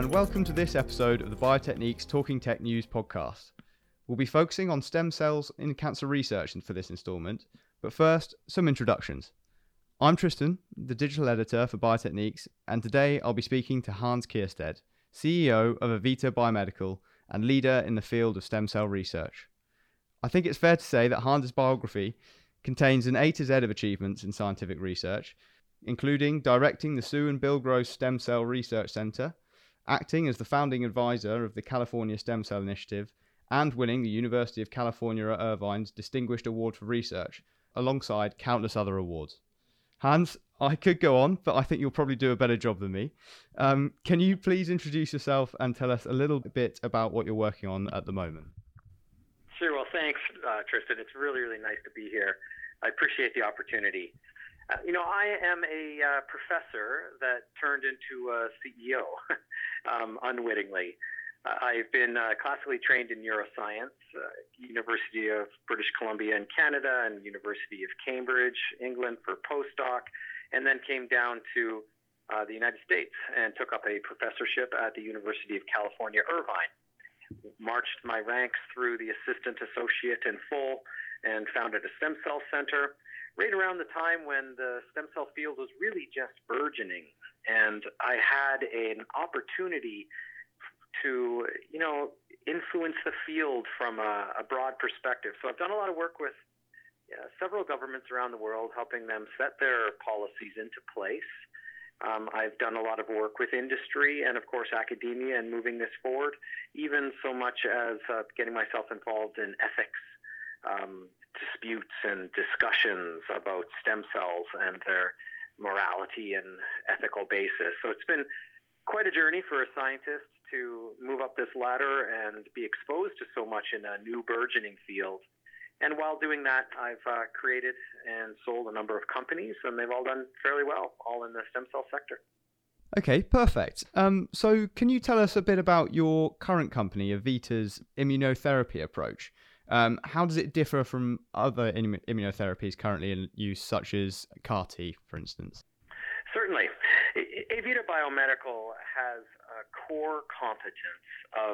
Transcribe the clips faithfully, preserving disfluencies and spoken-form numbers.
and welcome to this episode of the Biotechniques Talking Tech News podcast. We'll be focusing on stem cells in cancer research for this instalment, but first, some introductions. I'm Tristan, the digital editor for Biotechniques, and today I'll be speaking to Hans Kiersted, C E O of Avita Biomedical and leader in the field of stem cell research. I think it's fair to say that Hans' biography contains an A to Z of achievements in scientific research, including directing the Sue and Bill Gross Stem Cell Research Center, acting as the founding advisor of the California Stem Cell Initiative, and winning the University of California at Irvine's Distinguished Award for Research, alongside countless other awards. Hans, I could go on, but I think you'll probably do a better job than me. Um, can you please introduce yourself and tell us a little bit about what you're working on at the moment? Sure. Well, thanks, uh, Tristan. It's really, really nice to be here. I appreciate the opportunity. Uh, you know, I am a uh, professor that turned into a C E O um, unwittingly. Uh, I've been uh, classically trained in neuroscience, uh, University of British Columbia in Canada and University of Cambridge, England for postdoc, and then came down to uh, the United States and took up a professorship at the University of California, Irvine. Marched my ranks through the assistant associate in full and founded a stem cell center right around the time when the stem cell field was really just burgeoning. And I had an opportunity to, you know, influence the field from a, a broad perspective. So I've done a lot of work with yeah, several governments around the world, helping them set their policies into place. Um, I've done a lot of work with industry and, of course, academia and moving this forward, even so much as uh, getting myself involved in ethics um, disputes and discussions about stem cells and their morality and ethical basis. So it's been quite a journey for a scientist to move up this ladder and be exposed to so much in a new burgeoning field. And while doing that, I've uh, created and sold a number of companies, and they've all done fairly well, all in the stem cell sector. Okay, perfect. Um, so can you tell us a bit about your current company, Avita's immunotherapy approach? Um, how does it differ from other immun- immunotherapies currently in use, such as C A R T, for instance? Certainly. Avita Biomedical has a core competence of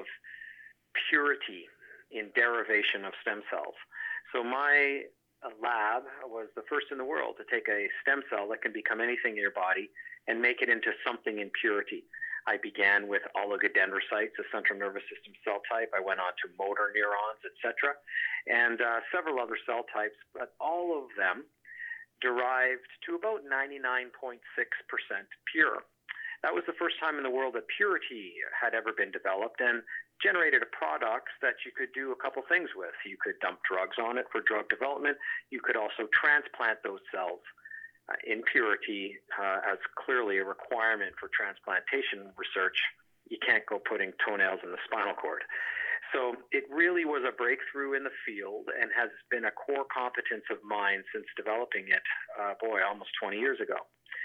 purity in derivation of stem cells. So my lab was the first in the world to take a stem cell that can become anything in your body and make it into something in purity. I began with oligodendrocytes, a central nervous system cell type. I went on to motor neurons, et cetera, and uh, several other cell types, but all of them derived to about ninety-nine point six percent pure. That was the first time in the world that purity had ever been developed and generated a product that you could do a couple things with. You could dump drugs on it for drug development. You could also transplant those cells. Uh, in purity uh, as clearly a requirement for transplantation research. You can't go putting toenails in the spinal cord. So it really was a breakthrough in the field and has been a core competence of mine since developing it, uh, boy, almost twenty years ago.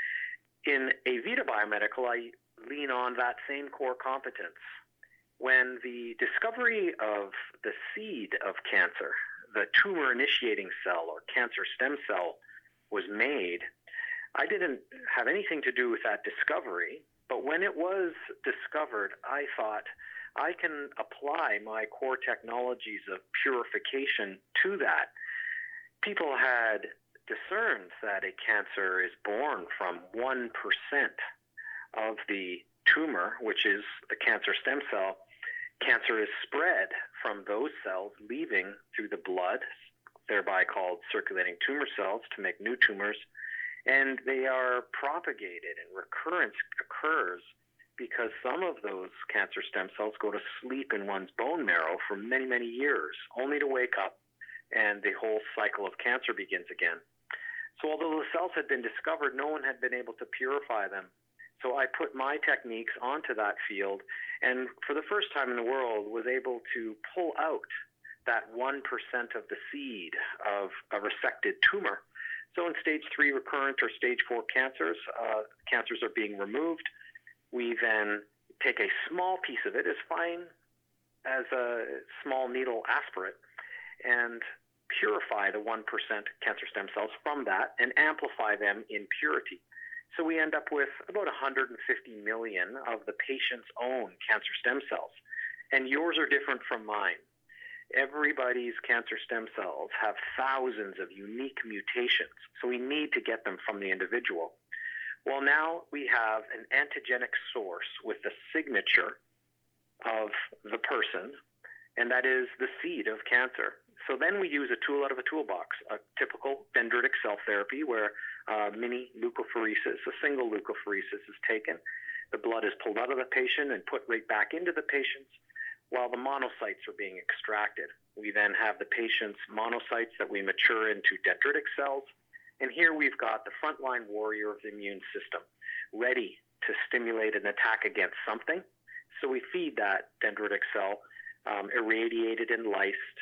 In Avita Biomedical, I lean on that same core competence. When the discovery of the seed of cancer, the tumor-initiating cell or cancer stem cell, was made, I didn't have anything to do with that discovery, but when it was discovered, I thought I can apply my core technologies of purification to that. People had discerned that a cancer is born from one percent of the tumor, which is the cancer stem cell. Cancer is spread from those cells leaving through the blood, thereby called circulating tumor cells, to make new tumors, and they are propagated and recurrence occurs because some of those cancer stem cells go to sleep in one's bone marrow for many, many years, only to wake up and the whole cycle of cancer begins again. So although the cells had been discovered, no one had been able to purify them. So I put my techniques onto that field and for the first time in the world was able to pull out that one percent of the seed of a resected tumor. So in stage three recurrent or stage four cancers, uh, cancers are being removed. We then take a small piece of it, as fine as a small needle aspirate, and purify the one percent cancer stem cells from that and amplify them in purity. So we end up with about one hundred fifty million of the patient's own cancer stem cells. And yours are different from mine. Everybody's cancer stem cells have thousands of unique mutations, so we need to get them from the individual. Well, now we have an antigenic source with the signature of the person, and that is the seed of cancer. So then we use a tool out of a toolbox, a typical dendritic cell therapy where uh, mini leukapheresis, a single leukapheresis is taken. The blood is pulled out of the patient and put right back into the patients while the monocytes are being extracted. We then have the patient's monocytes that we mature into dendritic cells. And here we've got the frontline warrior of the immune system, ready to stimulate an attack against something. So we feed that dendritic cell um, irradiated and lysed,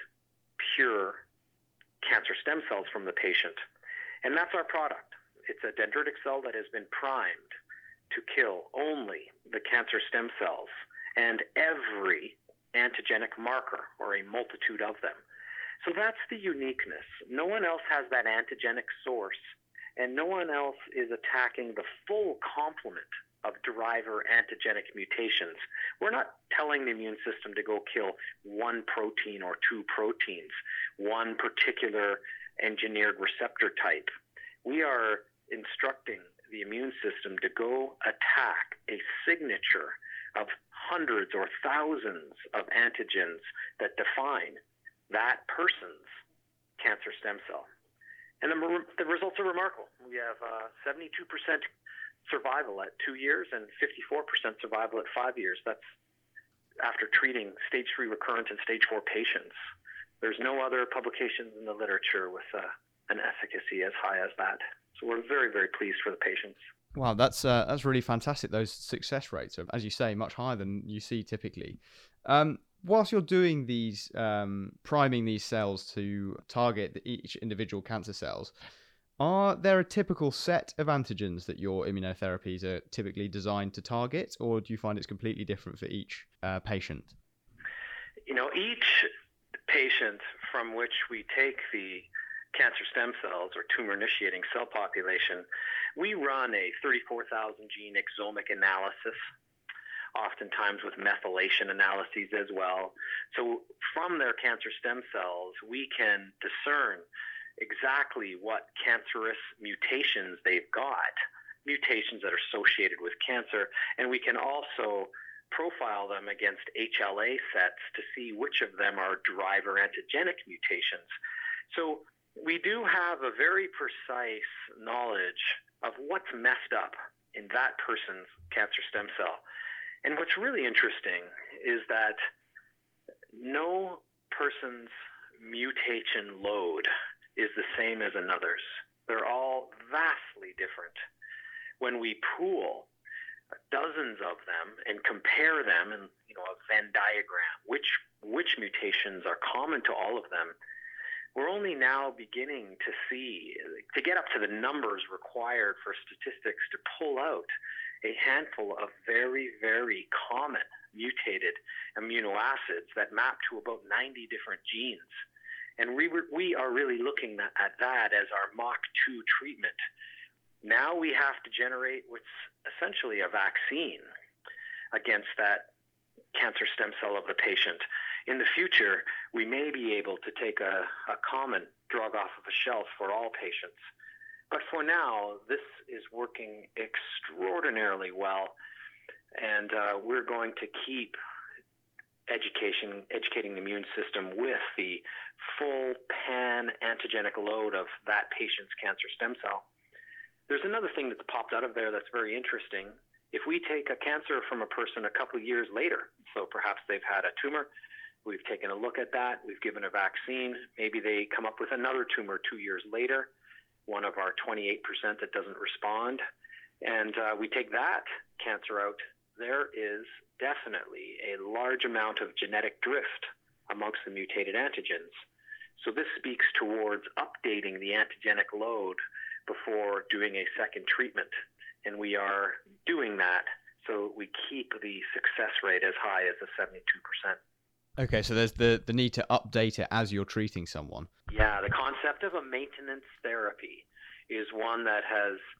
pure cancer stem cells from the patient. And that's our product. It's a dendritic cell that has been primed to kill only the cancer stem cells and every antigenic marker, or a multitude of them. So that's the uniqueness. No one else has that antigenic source, and no one else is attacking the full complement of driver antigenic mutations. We're not telling the immune system to go kill one protein or two proteins, one particular engineered receptor type. We are instructing the immune system to go attack a signature of hundreds or thousands of antigens that define that person's cancer stem cell. And the, the results are remarkable. We have uh, seventy-two percent survival at two years and fifty-four percent survival at five years. That's after treating stage three recurrent and stage four patients. There's no other publications in the literature with uh, an efficacy as high as that. So we're very, very pleased for the patients. Wow, that's uh, that's really fantastic. Those success rates are, as you say, much higher than you see typically. Um, whilst you're doing these, um, priming these cells to target each individual cancer cells, are there a typical set of antigens that your immunotherapies are typically designed to target, or do you find it's completely different for each uh, patient? You know, each patient from which we take the cancer stem cells or tumor-initiating cell population, we run a thirty-four thousand gene exomic analysis, oftentimes with methylation analyses as well. So from their cancer stem cells, we can discern exactly what cancerous mutations they've got, mutations that are associated with cancer, and we can also profile them against H L A sets to see which of them are driver antigenic mutations. So we do have a very precise knowledge of what's messed up in that person's cancer stem cell. And what's really interesting is that no person's mutation load is the same as another's. They're all vastly different. When we pool dozens of them and compare them in, you know, a Venn diagram, which which mutations are common to all of them, we're only now beginning to see, to get up to the numbers required for statistics to pull out a handful of very, very common mutated amino acids that map to about ninety different genes. And we, we are really looking at that as our Mach two treatment. Now we have to generate what's essentially a vaccine against that cancer stem cell of the patient. In the future, we may be able to take a, a common drug off of a shelf for all patients. But for now, this is working extraordinarily well, and uh, we're going to keep education, educating the immune system with the full pan-antigenic load of that patient's cancer stem cell. There's another thing that's popped out of there that's very interesting. If we take a cancer from a person a couple of years later, so perhaps they've had a tumor, we've taken a look at that, we've given a vaccine, maybe they come up with another tumor two years later, one of our twenty-eight percent that doesn't respond, and uh, we take that cancer out, there is definitely a large amount of genetic drift amongst the mutated antigens. So this speaks towards updating the antigenic load before doing a second treatment, and we are doing that so we keep the success rate as high as the seventy-two percent. Okay, so there's the, the need to update it as you're treating someone. Yeah, the concept of a maintenance therapy is one that has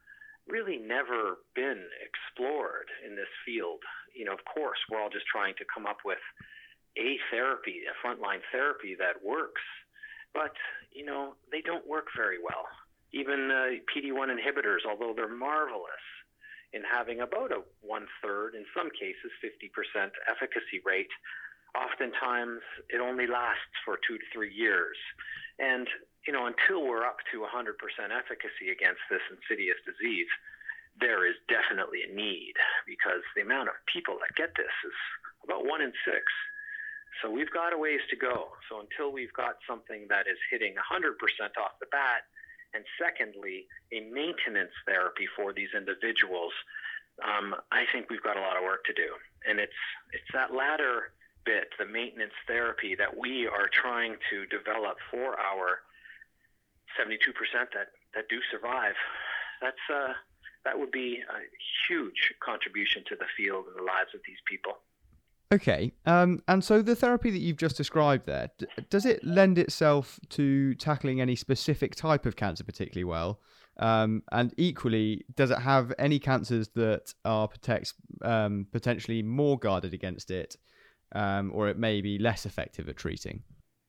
really never been explored in this field. You know, of course, we're all just trying to come up with a therapy, a frontline therapy that works, but, you know, they don't work very well. Even uh, P D one inhibitors, although they're marvelous in having about a one-third, in some cases fifty percent efficacy rate, oftentimes it only lasts for two to three years. And, you know, until we're up to one hundred percent efficacy against this insidious disease, there is definitely a need, because the amount of people that get this is about one in six. So we've got a ways to go. So until we've got something that is hitting one hundred percent off the bat, and secondly, a maintenance therapy for these individuals, um, I think we've got a lot of work to do. And it's it's that latter bit, the maintenance therapy, that we are trying to develop for our seventy-two percent that, that do survive. That's uh, that would be a huge contribution to the field and the lives of these people. Okay, um, and so the therapy that you've just described there, d- does it lend itself to tackling any specific type of cancer particularly well? Um, and equally, does it have any cancers that are protect, um, potentially more guarded against it, um, or it may be less effective at treating?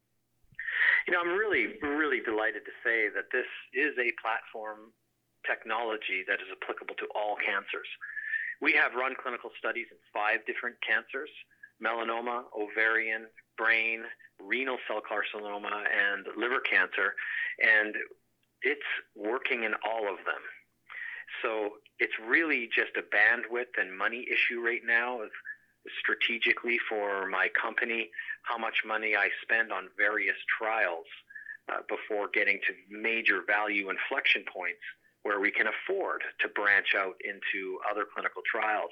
You know, I'm really, really delighted to say that this is a platform technology that is applicable to all cancers. We have run clinical studies in five different cancers: melanoma, ovarian, brain, renal cell carcinoma, and liver cancer, and it's working in all of them. So it's really just a bandwidth and money issue right now of strategically for my company, how much money I spend on various trials uh, before getting to major value inflection points where we can afford to branch out into other clinical trials.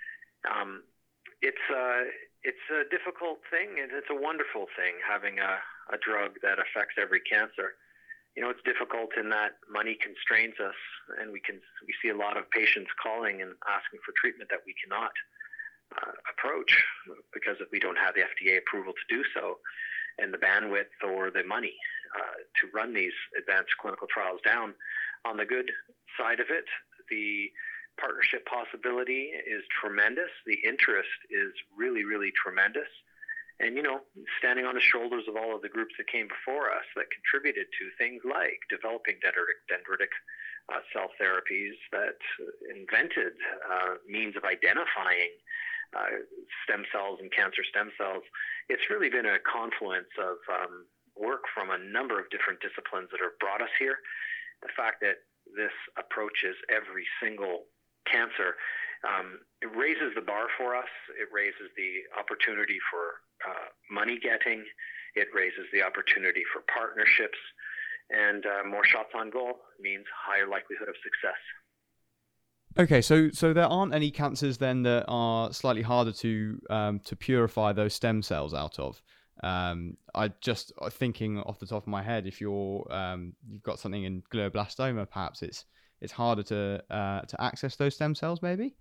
Um, it's, a, it's a difficult thing, and it's a wonderful thing, having a, a drug that affects every cancer. You know, it's difficult in that money constrains us, and we can we see a lot of patients calling and asking for treatment that we cannot uh, approach because we don't have the F D A approval to do so, and the bandwidth or the money uh, to run these advanced clinical trials down. On the good side of it, the partnership possibility is tremendous. The interest is really, really tremendous. And, you know, standing on the shoulders of all of the groups that came before us that contributed to things like developing dendritic, dendritic uh, cell therapies, that invented uh, means of identifying uh, stem cells and cancer stem cells. It's really been a confluence of um, work from a number of different disciplines that have brought us here. The fact that this approaches every single cancer, um, it raises the bar for us. It raises the opportunity for uh, money getting. It raises the opportunity for partnerships. And uh, more shots on goal means higher likelihood of success. Okay, so so there aren't any cancers then that are slightly harder to um, to purify those stem cells out of. Um, I just thinking off the top of my head, if you're um, you've got something in glioblastoma, perhaps it's it's harder to uh, to access those stem cells, maybe.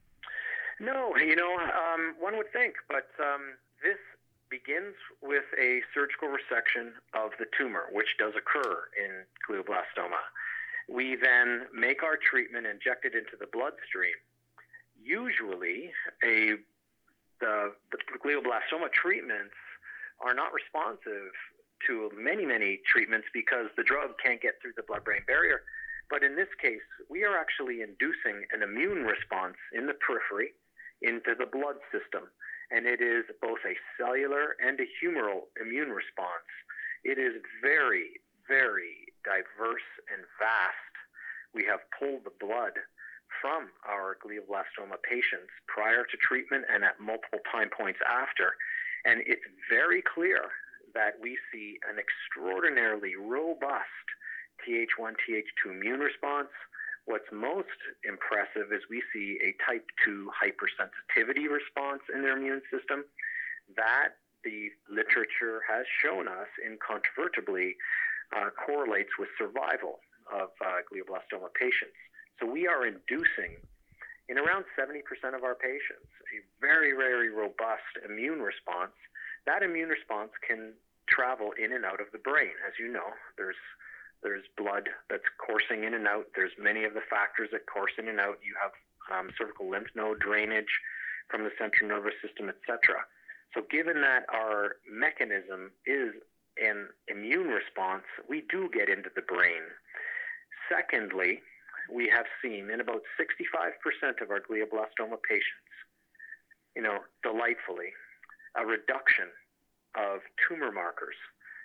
No, you know, um, one would think, but um, this begins with a surgical resection of the tumor, which does occur in glioblastoma. We then make our treatment, inject it into the bloodstream. Usually, a the, the glioblastoma treatments are not responsive to many, many treatments because the drug can't get through the blood-brain barrier. But in this case, we are actually inducing an immune response in the periphery into the blood system. And it is both a cellular and a humoral immune response. It is very, very diverse and vast. We have pulled the blood from our glioblastoma patients prior to treatment and at multiple time points after. And it's very clear that we see an extraordinarily robust T H one, T H two immune response. What's most impressive is we see a type two hypersensitivity response in their immune system that the literature has shown us incontrovertibly uh, correlates with survival of uh, glioblastoma patients. So we are inducing, in around seventy percent of our patients, a very, very robust immune response. That immune response can travel in and out of the brain. As you know, there's There's blood that's coursing in and out. There's many of the factors that course in and out. You have um, cervical lymph node drainage from the central nervous system, et cetera. So given that our mechanism is an immune response, we do get into the brain. Secondly, we have seen in about sixty-five percent of our glioblastoma patients, you know, delightfully, a reduction of tumor markers,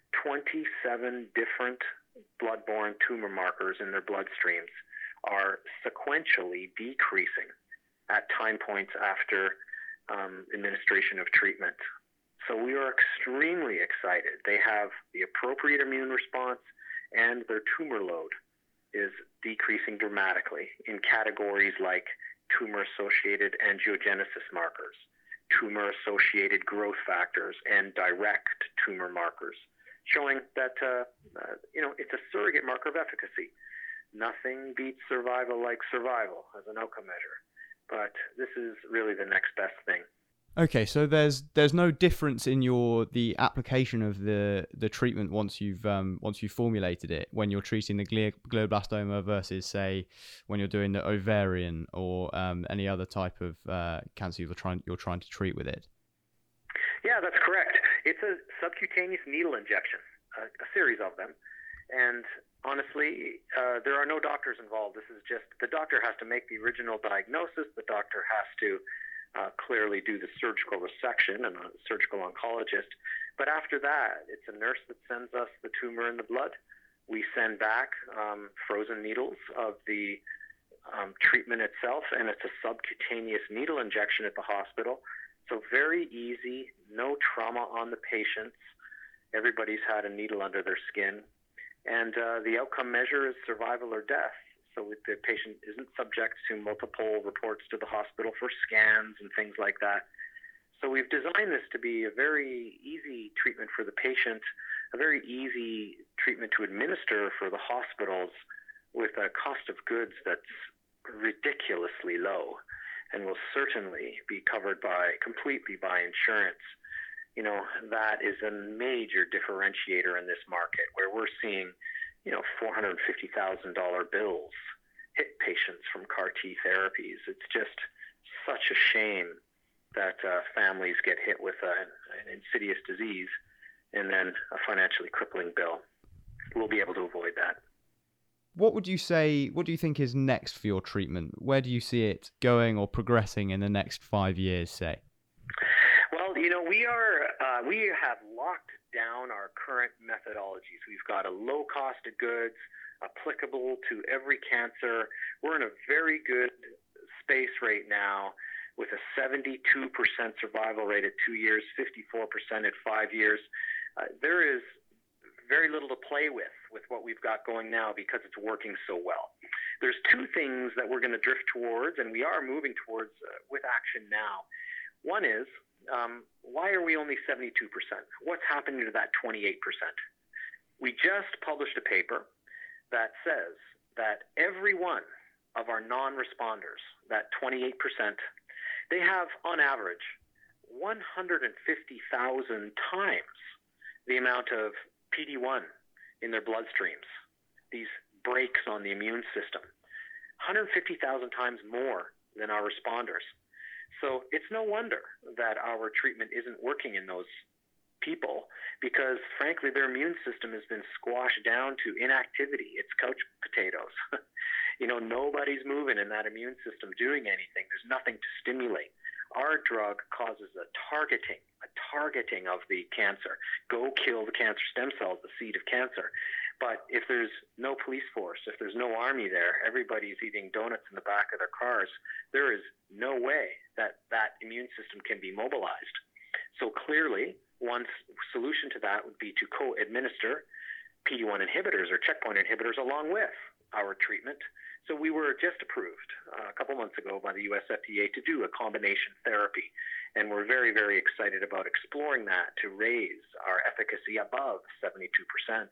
twenty-seven different blood-borne tumor markers in their bloodstreams are sequentially decreasing at time points after um, administration of treatment. So we are extremely excited. They have the appropriate immune response, and their tumor load is decreasing dramatically in categories like tumor-associated angiogenesis markers, tumor-associated growth factors, and direct tumor markers, showing that uh, uh, you know it's a surrogate marker of efficacy. Nothing beats survival like survival as an outcome measure, but this is really the next best thing. Okay, so there's there's no difference in your the application of the the treatment once you've um once you've formulated it when you're treating the gle- glioblastoma versus, say, when you're doing the ovarian or um, any other type of uh, cancer you're trying you're trying to treat with it. Yeah, that's correct. It's a subcutaneous needle injection, a, a series of them, and honestly, uh, there are no doctors involved. This is just the doctor has to make the original diagnosis. The doctor has to Uh, clearly do the surgical resection and a surgical oncologist. But after that, it's a nurse that sends us the tumor in the blood. We send back um, frozen needles of the um, treatment itself, and it's a subcutaneous needle injection at the hospital. So very easy, no trauma on the patients. Everybody's had a needle under their skin. And uh, the outcome measure is survival or death. So the patient isn't subject to multiple reports to the hospital for scans and things like that. So we've designed this to be a very easy treatment for the patient, a very easy treatment to administer for the hospitals with a cost of goods that's ridiculously low and will certainly be covered by completely by insurance. You know, that is a major differentiator in this market where we're seeing you know, four hundred fifty thousand dollars bills hit patients from C A R T therapies. It's just such a shame that uh, families get hit with a, an insidious disease and then a financially crippling bill. We'll be able to avoid that. What would you say, what do you think is next for your treatment? Where do you see it going or progressing in the next five years, say? Well, you know, we are, uh, we have locked down our current methodologies. We've got a low cost of goods applicable to every cancer. We're in a very good space right now with a seventy-two percent survival rate at two years, fifty-four percent at five years. Uh, there is very little to play with with what we've got going now because it's working so well. There's two things that we're going to drift towards, and we are moving towards uh, with action now. One is, Um, why are we only seventy-two percent? What's happening to that twenty-eight percent? We just published a paper that says that every one of our non-responders, that twenty-eight percent, they have, on average, one hundred fifty thousand times the amount of P D one in their bloodstreams, these brakes on the immune system, one hundred fifty thousand times more than our responders. So it's no wonder that our treatment isn't working in those people because, frankly, their immune system has been squashed down to inactivity. It's couch potatoes. you know, nobody's moving in that immune system doing anything. There's nothing to stimulate. Our drug causes a targeting, a targeting of the cancer. Go kill the cancer stem cells, the seed of cancer. But if there's no police force, if there's no army there, everybody's eating donuts in the back of their cars, there is no way that that immune system can be mobilized. So clearly, one solution to that would be to co-administer P D one inhibitors or checkpoint inhibitors along with our treatment. So we were just approved uh, a couple months ago by the U S F D A to do a combination therapy. And we're very, very excited about exploring that to raise our efficacy above seventy-two percent.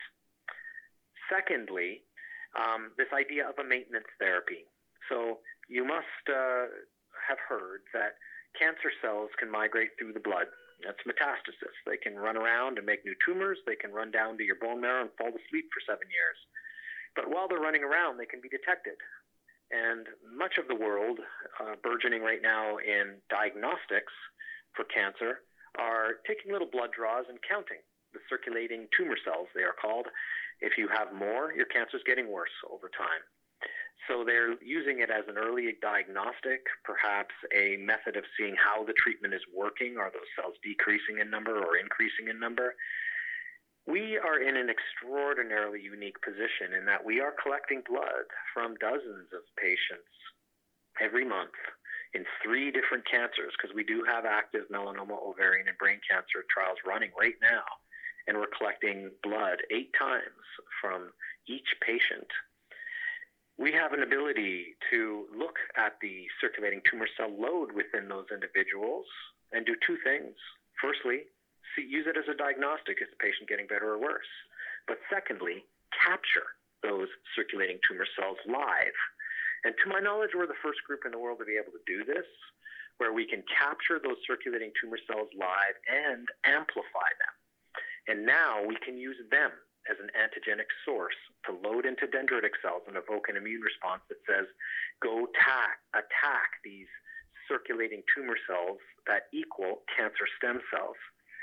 Secondly, um, this idea of a maintenance therapy. So you must uh, have heard that cancer cells can migrate through the blood. That's metastasis. They can run around and make new tumors. They can run down to your bone marrow and fall asleep for seven years. But while they're running around, they can be detected. And much of the world, uh, burgeoning right now in diagnostics for cancer, are taking little blood draws and counting the circulating tumor cells, they are called. If you have more, your cancer is getting worse over time. So they're using it as an early diagnostic, perhaps a method of seeing how the treatment is working. Are those cells decreasing in number or increasing in number? We are in an extraordinarily unique position in that we are collecting blood from dozens of patients every month in three different cancers, because we do have active melanoma, ovarian, and brain cancer trials running right now. And we're collecting blood eight times from each patient. We have an ability to look at the circulating tumor cell load within those individuals and do two things. Firstly, see, use it as a diagnostic. Is the patient getting better or worse? But secondly, capture those circulating tumor cells live. And to my knowledge, we're the first group in the world to be able to do this, where we can capture those circulating tumor cells live and amplify them. And now we can use them as an antigenic source to load into dendritic cells and evoke an immune response that says, go attack, attack these circulating tumor cells that equal cancer stem cells.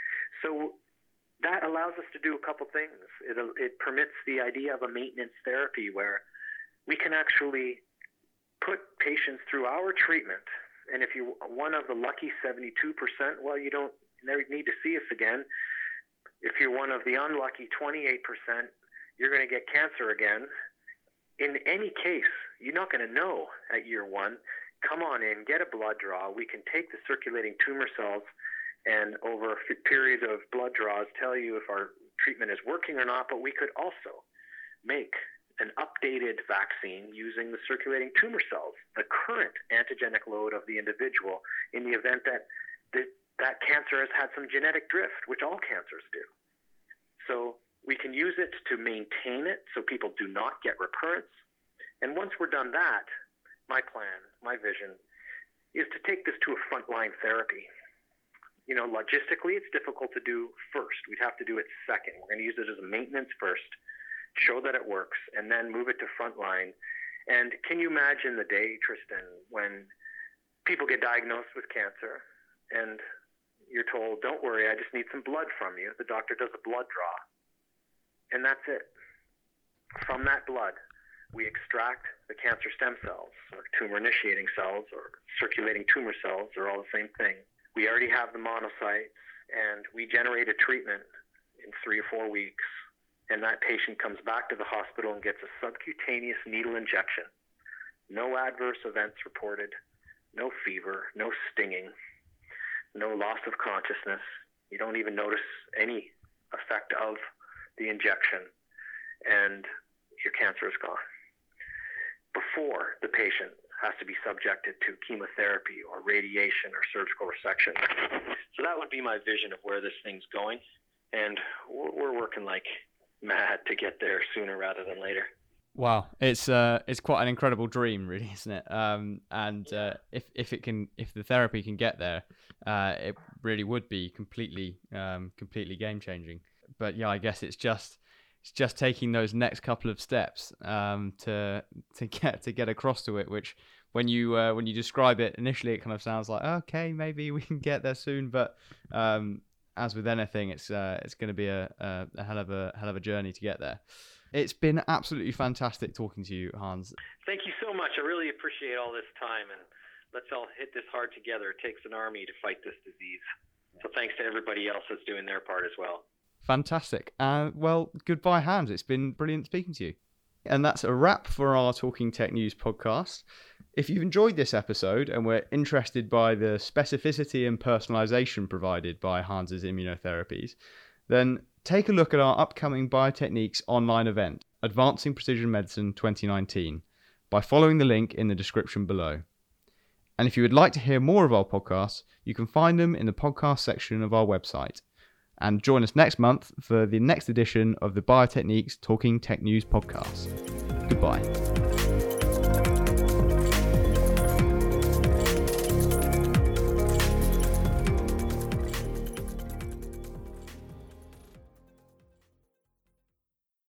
So that allows us to do a couple things. It, it permits the idea of a maintenance therapy where we can actually put patients through our treatment. And if you're one of the lucky seventy-two percent, well, you don't never need to see us again. If you're one of the unlucky twenty-eight percent, you're going to get cancer again. In any case, you're not going to know at year one. Come on in, get a blood draw. We can take the circulating tumor cells and over a period of blood draws tell you if our treatment is working or not, but we could also make an updated vaccine using the circulating tumor cells, the current antigenic load of the individual, in the event that the, that cancer has had some genetic drift, which all cancers do. So we can use it to maintain it so people do not get recurrence. And once we're done that, my plan, my vision, is to take this to a frontline therapy. You know, logistically, it's difficult to do first. We'd have to do it second. We're going to use it as a maintenance first, show that it works, and then move it to frontline. And can you imagine the day, Tristan, when people get diagnosed with cancer and you're told, don't worry, I just need some blood from you. The doctor does a blood draw, and that's it. From that blood, we extract the cancer stem cells, or tumor-initiating cells, or circulating tumor cells. They're all the same thing. We already have the monocytes, and we generate a treatment in three or four weeks. And that patient comes back to the hospital and gets a subcutaneous needle injection. No adverse events reported, no fever, no stinging, no loss of consciousness. You don't even notice any effect of the injection, and your cancer is gone. Before the patient has to be subjected to chemotherapy or radiation or surgical resection. So that would be my vision of where this thing's going. And we're working like mad to get there sooner rather than later. Wow, it's uh, it's quite an incredible dream, really, isn't it? Um, and uh, if if it can, if the therapy can get there, uh, it really would be completely, um, completely game changing. But yeah, I guess it's just it's just taking those next couple of steps um, to to get to get across to it. Which when you uh, when you describe it initially, it kind of sounds like, okay, maybe we can get there soon, but um, as with anything, it's uh, it's going to be a, a, a hell of a hell of a journey to get there. It's been absolutely fantastic talking to you, Hans. Thank you so much. I really appreciate all this time, and let's all hit this hard together. It takes an army to fight this disease. So thanks to everybody else that's doing their part as well. Fantastic. Uh, well, goodbye, Hans. It's been brilliant speaking to you. And that's a wrap for our Talking Tech News podcast. If you've enjoyed this episode and were interested by the specificity and personalization provided by Hans's immunotherapies, then take a look at our upcoming Biotechniques online event, Advancing Precision Medicine twenty nineteen, by following the link in the description below. And if you would like to hear more of our podcasts, you can find them in the podcast section of our website. And join us next month for the next edition of the Biotechniques Talking Tech News podcast. Goodbye.